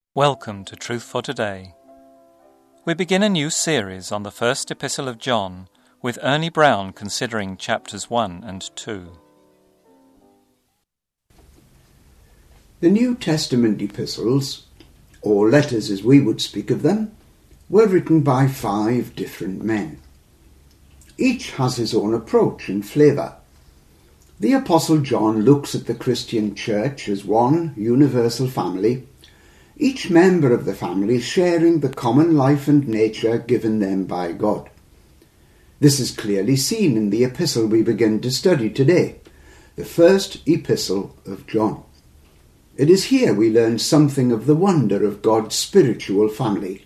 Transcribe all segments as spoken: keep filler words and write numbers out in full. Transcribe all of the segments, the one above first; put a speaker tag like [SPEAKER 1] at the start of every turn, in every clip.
[SPEAKER 1] Welcome to Truth for Today. We begin a new series on the first epistle of John with Ernie Brown considering chapters one and two.
[SPEAKER 2] The New Testament epistles, or letters as we would speak of them, were written by five different men. Each has his own approach and flavour. The Apostle John looks at the Christian church as one universal family, each member of the family sharing the common life and nature given them by God. This is clearly seen in the epistle we begin to study today, the first epistle of John. It is here we learn something of the wonder of God's spiritual family.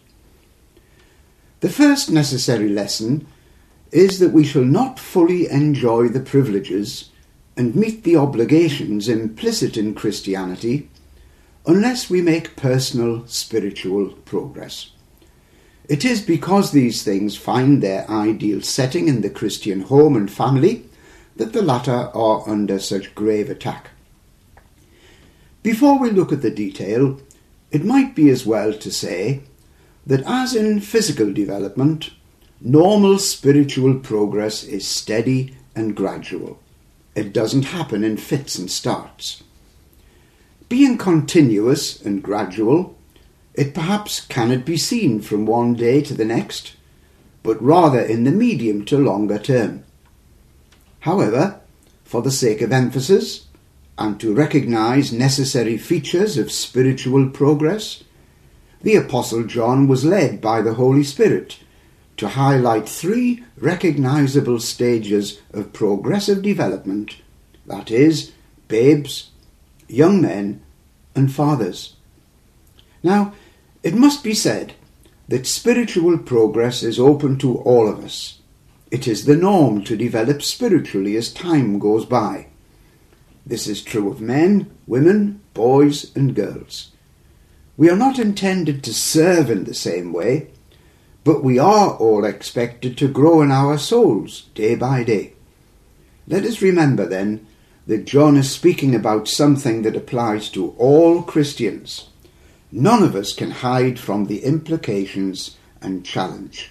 [SPEAKER 2] The first necessary lesson is that we shall not fully enjoy the privileges and meet the obligations implicit in Christianity unless we make personal spiritual progress. It is because these things find their ideal setting in the Christian home and family that the latter are under such grave attack. Before we look at the detail, it might be as well to say that as in physical development, normal spiritual progress is steady and gradual. It doesn't happen in fits and starts. Being continuous and gradual, it perhaps cannot be seen from one day to the next, but rather in the medium to longer term. However, for the sake of emphasis, and to recognise necessary features of spiritual progress, the Apostle John was led by the Holy Spirit to highlight three recognisable stages of progressive development, that is, babes, young men and fathers. Now, it must be said that spiritual progress is open to all of us. It is the norm to develop spiritually as time goes by. This is true of men, women, boys and girls. We are not intended to serve in the same way, but we are all expected to grow in our souls day by day. Let us remember then that John is speaking about something that applies to all Christians. None of us can hide from the implications and challenge.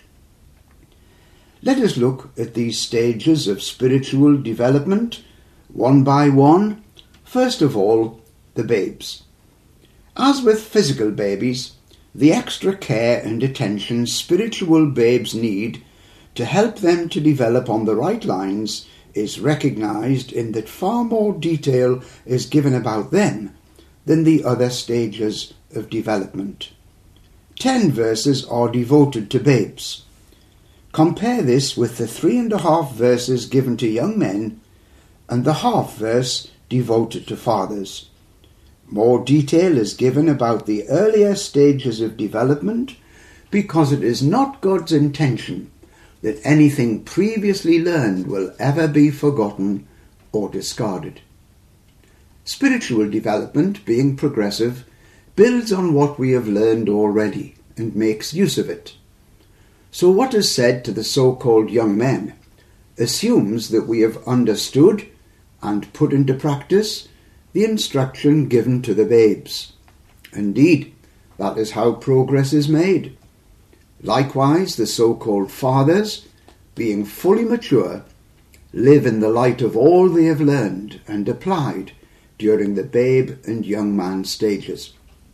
[SPEAKER 2] Let us look at these stages of spiritual development, one by one. First of all, the babes. As with physical babies, the extra care and attention spiritual babes need to help them to develop on the right lines is recognised in that far more detail is given about them than the other stages of development. Ten verses are devoted to babes. Compare this with the three and a half verses given to young men and the half verse devoted to fathers. More detail is given about the earlier stages of development because it is not God's intention that anything previously learned will ever be forgotten or discarded. Spiritual development, being progressive, builds on what we have learned already and makes use of it. So what is said to the so-called young men assumes that we have understood and put into practice the instruction given to the babes. Indeed, that is how progress is made. Likewise, the so-called fathers, being fully mature, live in the light of all they have learned and applied during the babe and young man stages.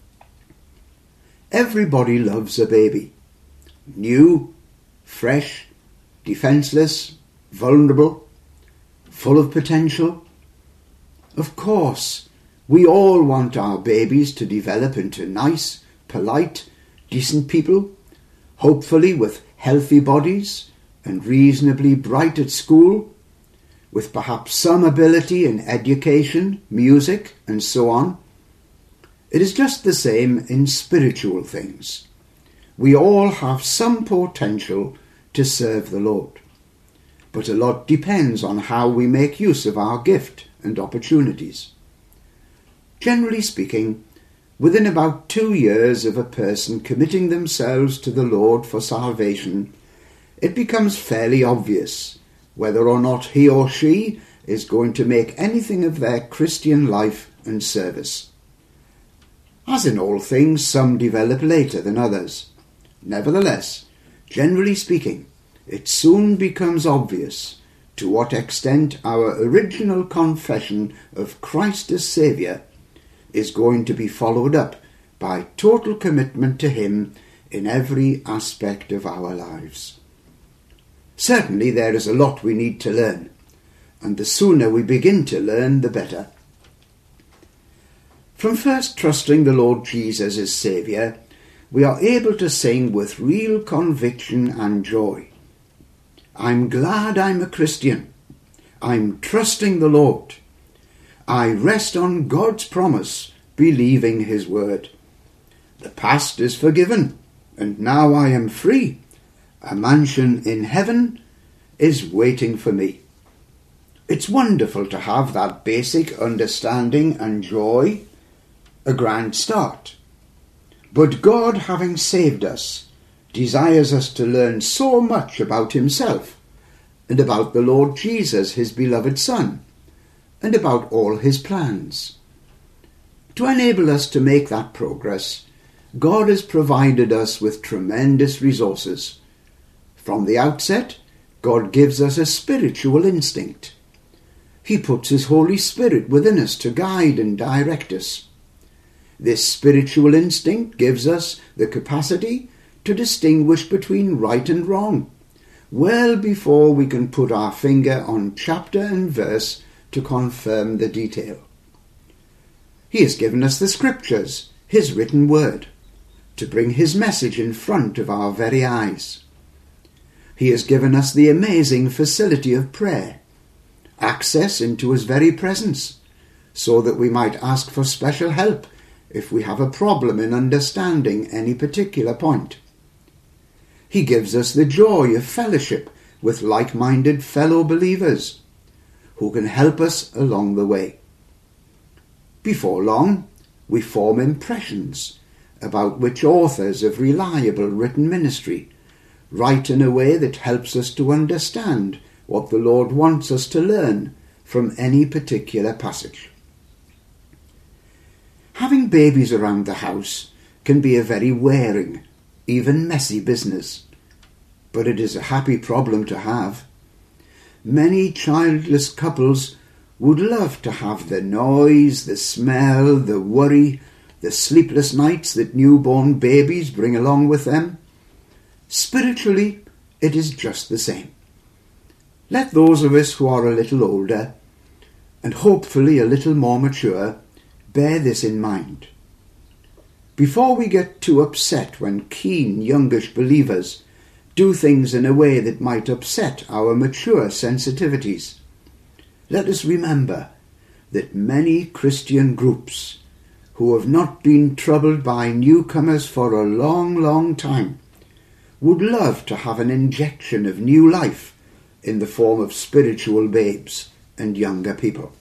[SPEAKER 2] Everybody loves a baby. New, fresh, defenceless, vulnerable, full of potential. Of course, we all want our babies to develop into nice, polite, decent people, hopefully with healthy bodies and reasonably bright at school, with perhaps some ability in education, music, and so on. It is just the same in spiritual things. We all have some potential to serve the Lord, but a lot depends on how we make use of our gift and opportunities. Generally speaking, within about two years of a person committing themselves to the Lord for salvation, it becomes fairly obvious whether or not he or she is going to make anything of their Christian life and service. As in all things, some develop later than others. Nevertheless, generally speaking, it soon becomes obvious to what extent our original confession of Christ as Saviour is going to be followed up by total commitment to Him in every aspect of our lives. Certainly there is a lot we need to learn, and the sooner we begin to learn, the better. From first trusting the Lord Jesus as Saviour, we are able to sing with real conviction and joy. I'm glad I'm a Christian. I'm trusting the Lord. I rest on God's promise, believing His word. The past is forgiven, and now I am free. A mansion in heaven is waiting for me. It's wonderful to have that basic understanding and joy, a grand start. But God, having saved us, desires us to learn so much about Himself and about the Lord Jesus, His beloved Son, and about all His plans. To enable us to make that progress, God has provided us with tremendous resources. From the outset, God gives us a spiritual instinct. He puts His Holy Spirit within us to guide and direct us. This spiritual instinct gives us the capacity to distinguish between right and wrong, well before we can put our finger on chapter and verse to confirm the detail. He has given us the Scriptures, His written word, to bring His message in front of our very eyes. He has given us the amazing facility of prayer, access into His very presence, so that we might ask for special help if we have a problem in understanding any particular point. He gives us the joy of fellowship with like-minded fellow believers who can help us along the way. Before long, we form impressions about which authors of reliable written ministry write in a way that helps us to understand what the Lord wants us to learn from any particular passage. Having babies around the house can be a very wearing, even messy business, but it is a happy problem to have. Many childless couples would love to have the noise, the smell, the worry, the sleepless nights that newborn babies bring along with them. Spiritually, it is just the same. Let those of us who are a little older, and hopefully a little more mature, bear this in mind. Before we get too upset when keen, youngish believers do things in a way that might upset our mature sensitivities, let us remember that many Christian groups who have not been troubled by newcomers for a long, long time would love to have an injection of new life in the form of spiritual babes and younger people.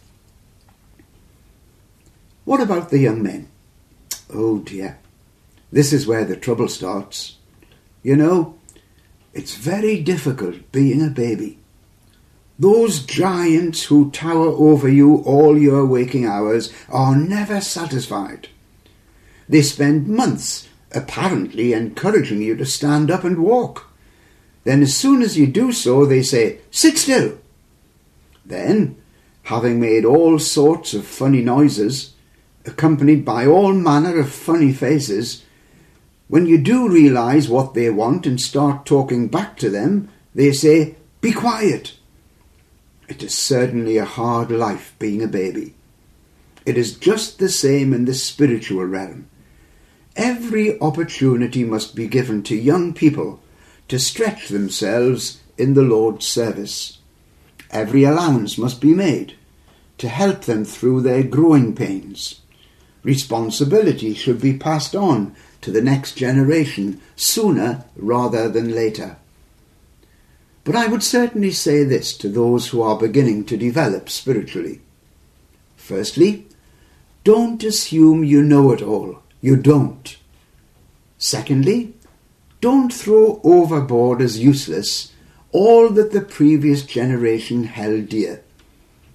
[SPEAKER 2] What about the young men? Oh dear, this is where the trouble starts. You know, it's very difficult being a baby. Those giants who tower over you all your waking hours are never satisfied. They spend months apparently encouraging you to stand up and walk. Then as soon as you do so, they say, "Sit still." Then, having made all sorts of funny noises, accompanied by all manner of funny faces, when you do realise what they want and start talking back to them, they say, "Be quiet." It is certainly a hard life being a baby. It is just the same in the spiritual realm. Every opportunity must be given to young people to stretch themselves in the Lord's service. Every allowance must be made to help them through their growing pains. Responsibility should be passed on to the next generation sooner rather than later. But I would certainly say this to those who are beginning to develop spiritually. Firstly, don't assume you know it all. You don't. Secondly, don't throw overboard as useless all that the previous generation held dear.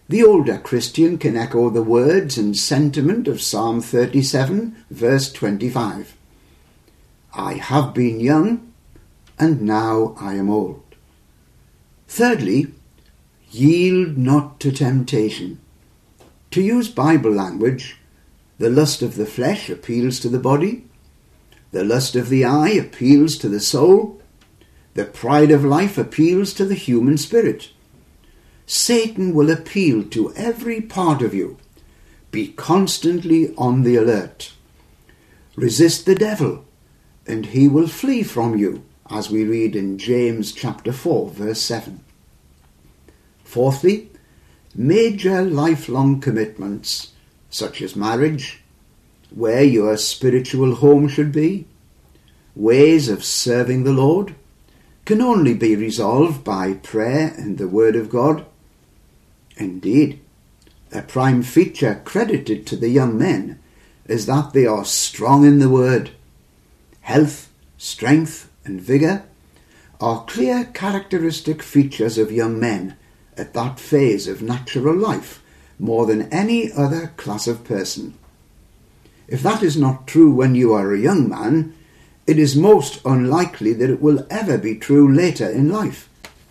[SPEAKER 2] The older Christian can echo the words and sentiment of Psalm thirty-seven, verse twenty-five. I have been young, and now I am old. Thirdly, yield not to temptation. To use Bible language, the lust of the flesh appeals to the body, the lust of the eye appeals to the soul, the pride of life appeals to the human spirit. Satan will appeal to every part of you. Be constantly on the alert. Resist the devil, and he will flee from you, as we read in James chapter four, verse seven. Fourthly, major lifelong commitments, such as marriage, where your spiritual home should be, ways of serving the Lord, can only be resolved by prayer and the Word of God. Indeed, a prime feature credited to the young men is that they are strong in the Word. Health, strength, and vigour are clear characteristic features of young men at that phase of natural life more than any other class of person. If that is not true when you are a young man, it is most unlikely that it will ever be true later in life.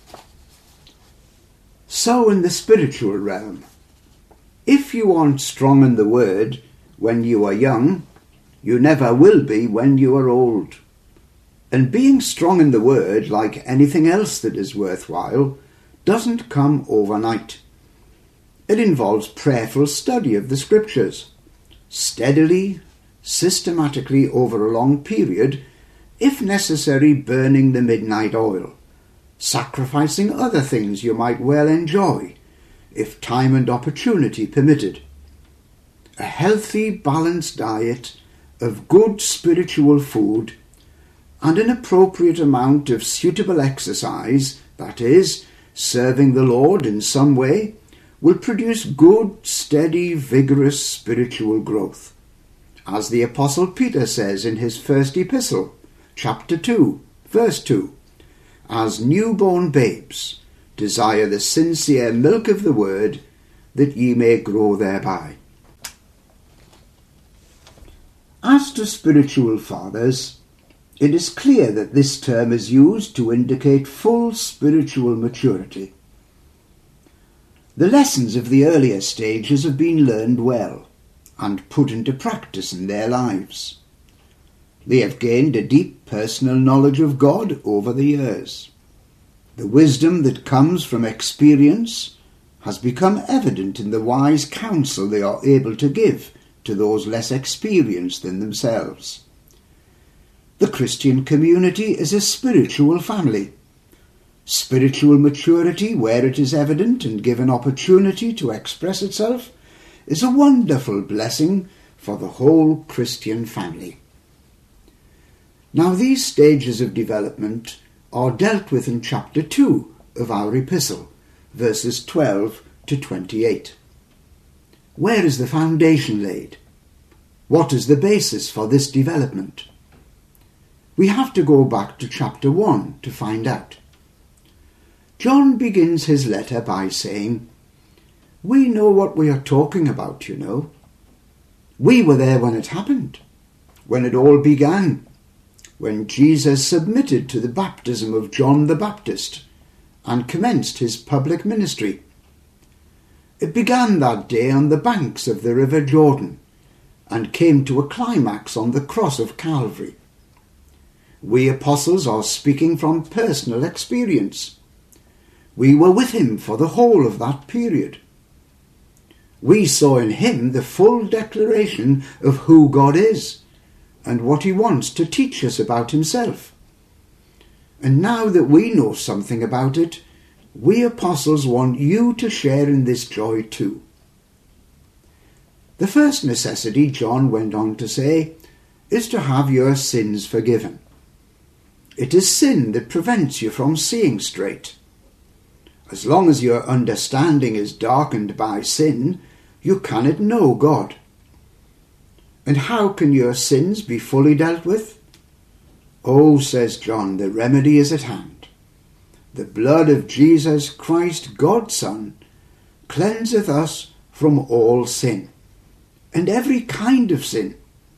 [SPEAKER 2] So in the spiritual realm, if you aren't strong in the Word when you are young, you never will be when you are old. And being strong in the Word, like anything else that is worthwhile, doesn't come overnight. It involves prayerful study of the Scriptures, steadily, systematically over a long period, if necessary burning the midnight oil, sacrificing other things you might well enjoy, if time and opportunity permitted. A healthy, balanced diet of good spiritual food and an appropriate amount of suitable exercise, that is, serving the Lord in some way, will produce good, steady, vigorous spiritual growth. As the Apostle Peter says in his first epistle, chapter two, verse two, as newborn babes, desire the sincere milk of the word, that ye may grow thereby. As to spiritual fathers, it is clear that this term is used to indicate full spiritual maturity. The lessons of the earlier stages have been learned well and put into practice in their lives. They have gained a deep personal knowledge of God over the years. The wisdom that comes from experience has become evident in the wise counsel they are able to give to those less experienced than themselves. The Christian community is a spiritual family. Spiritual maturity, where it is evident and given opportunity to express itself, is a wonderful blessing for the whole Christian family. Now these stages of development are dealt with in chapter two of our epistle, verses twelve to twenty-eight. Where is the foundation laid? What is the basis for this development? We have to go back to chapter one to find out. John begins his letter by saying, "We know what we are talking about, you know. We were there when it happened, when it all began, when Jesus submitted to the baptism of John the Baptist and commenced his public ministry. It began that day on the banks of the River Jordan and came to a climax on the cross of Calvary. We apostles are speaking from personal experience. We were with him for the whole of that period. We saw in him the full declaration of who God is and what he wants to teach us about himself. And now that we know something about it, we apostles want you to share in this joy too." The first necessity, John went on to say, is to have your sins forgiven. It is sin that prevents you from seeing straight. As long as your understanding is darkened by sin, you cannot know God. And how can your sins be fully dealt with? Oh, says John, the remedy is at hand. The blood of Jesus Christ, God's Son, cleanseth us from all sin, and every kind of sin.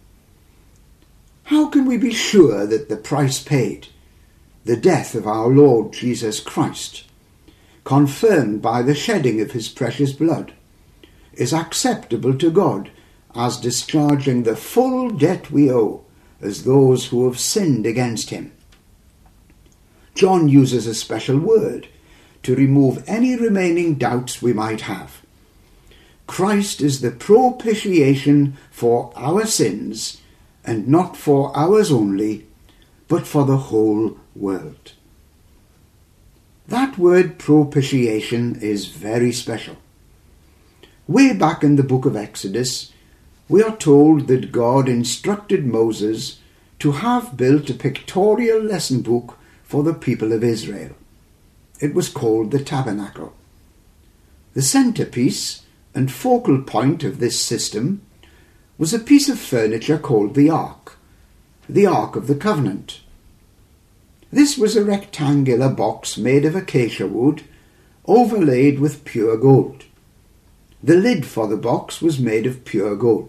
[SPEAKER 2] How can we be sure that the price paid, the death of our Lord Jesus Christ, confirmed by the shedding of his precious blood, is acceptable to God as discharging the full debt we owe as those who have sinned against him? John uses a special word to remove any remaining doubts we might have. Christ is the propitiation for our sins, and not for ours only, but for the whole world. That word propitiation is very special. Way back in the book of Exodus, we are told that God instructed Moses to have built a pictorial lesson book for the people of Israel. It was called the Tabernacle. The centrepiece and focal point of this system was a piece of furniture called the Ark, the Ark of the Covenant. This was a rectangular box made of acacia wood, overlaid with pure gold. The lid for the box was made of pure gold.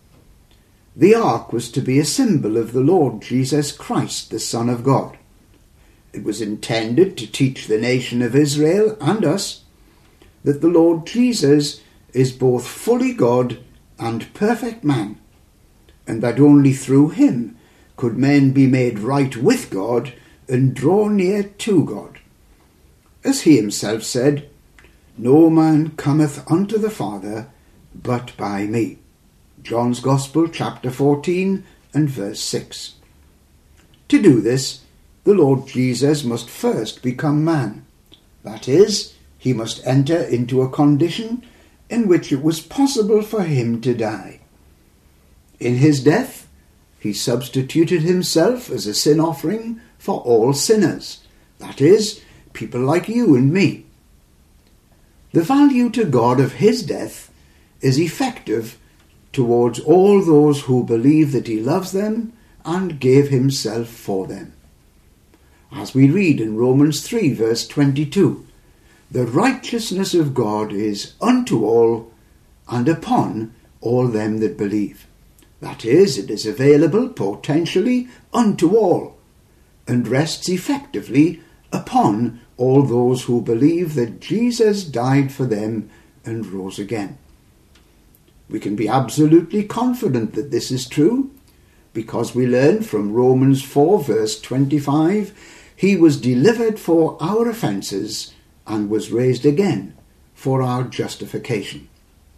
[SPEAKER 2] The Ark was to be a symbol of the Lord Jesus Christ, the Son of God. It was intended to teach the nation of Israel and us that the Lord Jesus is both fully God and perfect man, and that only through him could men be made right with God and draw near to God. As he himself said, "No man cometh unto the Father but by me." John's Gospel, chapter fourteen and verse six. To do this, the Lord Jesus must first become man. That is, he must enter into a condition in which it was possible for him to die. In his death, he substituted himself as a sin offering for all sinners, that is, people like you and me. The value to God of his death is effective towards all those who believe that he loves them and gave himself for them. As we read in Romans three verse twenty-two, the righteousness of God is unto all and upon all them that believe. That is, it is available potentially unto all, and rests effectively upon all those who believe that Jesus died for them and rose again. We can be absolutely confident that this is true, because we learn from Romans four verse twenty-five, he was delivered for our offences and was raised again for our justification.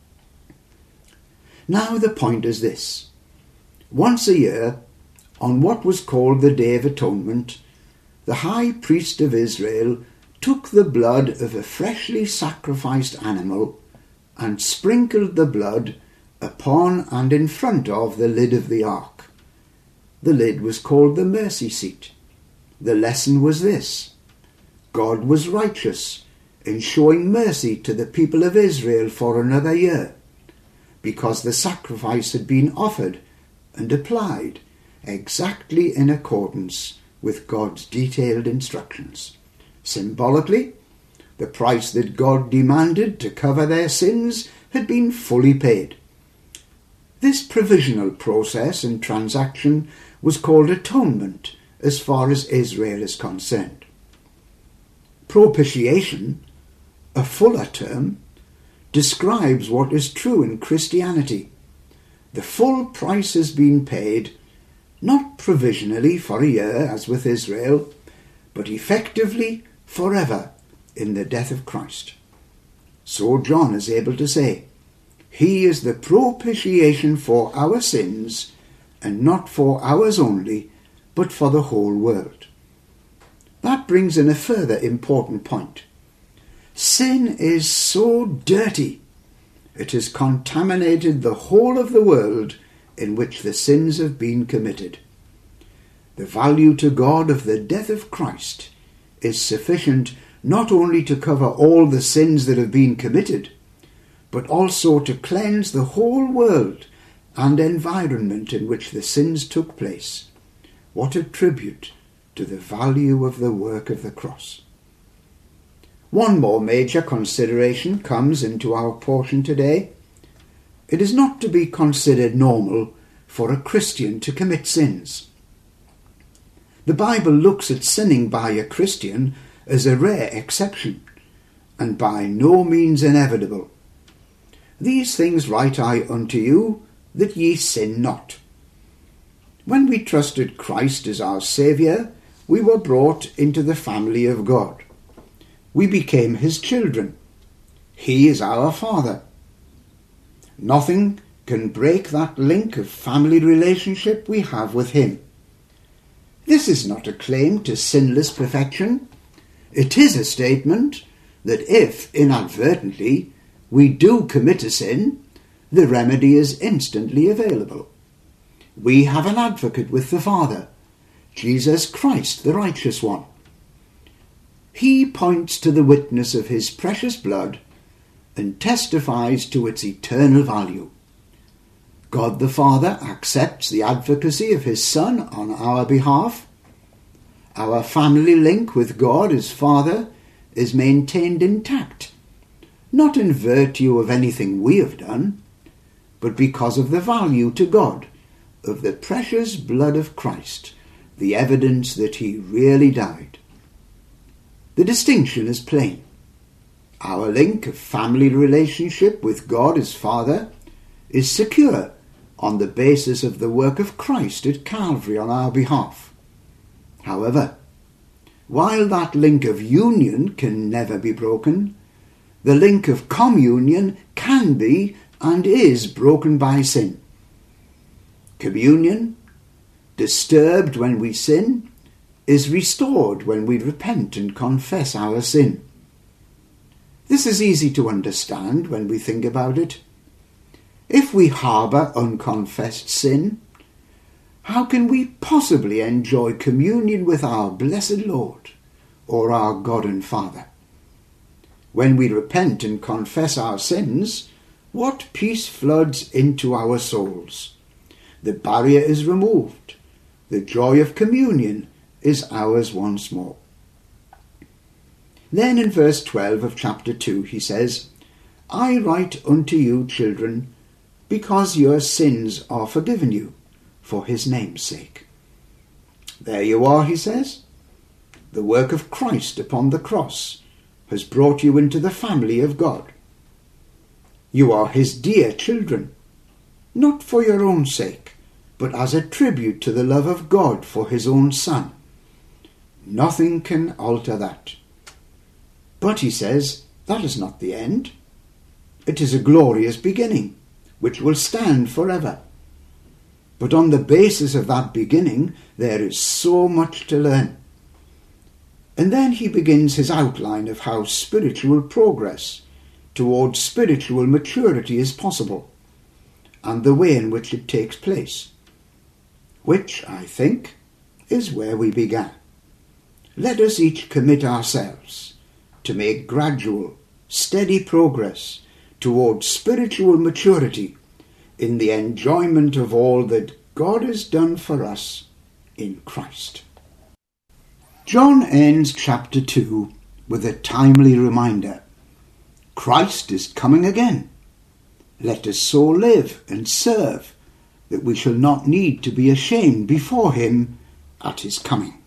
[SPEAKER 2] Now the point is this. Once a year, on what was called the Day of Atonement, the high priest of Israel took the blood of a freshly sacrificed animal and sprinkled the blood upon and in front of the lid of the ark. The lid was called the mercy seat. The lesson was this: God was righteous in showing mercy to the people of Israel for another year, because the sacrifice had been offered and applied exactly in accordance with God's detailed instructions. Symbolically, the price that God demanded to cover their sins had been fully paid. This provisional process and transaction was called atonement as far as Israel is concerned. Propitiation, a fuller term, describes what is true in Christianity. The full price has been paid, not provisionally for a year as with Israel, but effectively forever in the death of Christ. So John is able to say, he is the propitiation for our sins, and not for ours only, but for the whole world. That brings in a further important point. Sin is so dirty, it has contaminated the whole of the world in which the sins have been committed. The value to God of the death of Christ is sufficient not only to cover all the sins that have been committed, but also to cleanse the whole world and environment in which the sins took place. What a tribute to the value of the work of the cross. One more major consideration comes into our portion today. It is not to be considered normal for a Christian to commit sins. The Bible looks at sinning by a Christian as a rare exception, and by no means inevitable. These things write I unto you, that ye sin not. When we trusted Christ as our Saviour, we were brought into the family of God. We became his children. He is our Father. Nothing can break that link of family relationship we have with him. This is not a claim to sinless perfection. It is a statement that if, inadvertently, we do commit a sin, the remedy is instantly available. We have an advocate with the Father, Jesus Christ, the righteous one. He points to the witness of his precious blood and testifies to its eternal value. God the Father accepts the advocacy of his Son on our behalf. Our family link with God as Father is maintained intact, not in virtue of anything we have done, but because of the value to God of the precious blood of Christ, the evidence that he really died. The distinction is plain. Our link of family relationship with God as Father is secure on the basis of the work of Christ at Calvary on our behalf. However, while that link of union can never be broken, the link of communion can be and is broken by sin. Communion, disturbed when we sin, is restored when we repent and confess our sin. This is easy to understand when we think about it. If we harbour unconfessed sin, how can we possibly enjoy communion with our blessed Lord or our God and Father? When we repent and confess our sins, what peace floods into our souls? The barrier is removed. The joy of communion is ours once more. Then in verse twelve of chapter two he says, I write unto you, children, because your sins are forgiven you, for his name's sake. There you are, he says. The work of Christ upon the cross has brought you into the family of God. You are his dear children, not for your own sake, but as a tribute to the love of God for his own Son. Nothing can alter that. But, he says, that is not the end. It is a glorious beginning, which will stand forever. But on the basis of that beginning, there is so much to learn. And then he begins his outline of how spiritual progress towards spiritual maturity is possible, and the way in which it takes place, which, I think, is where we began. Let us each commit ourselves to make gradual, steady progress towards spiritual maturity in the enjoyment of all that God has done for us in Christ. John ends chapter two with a timely reminder. Christ is coming again. Let us so live and serve that we shall not need to be ashamed before him at his coming.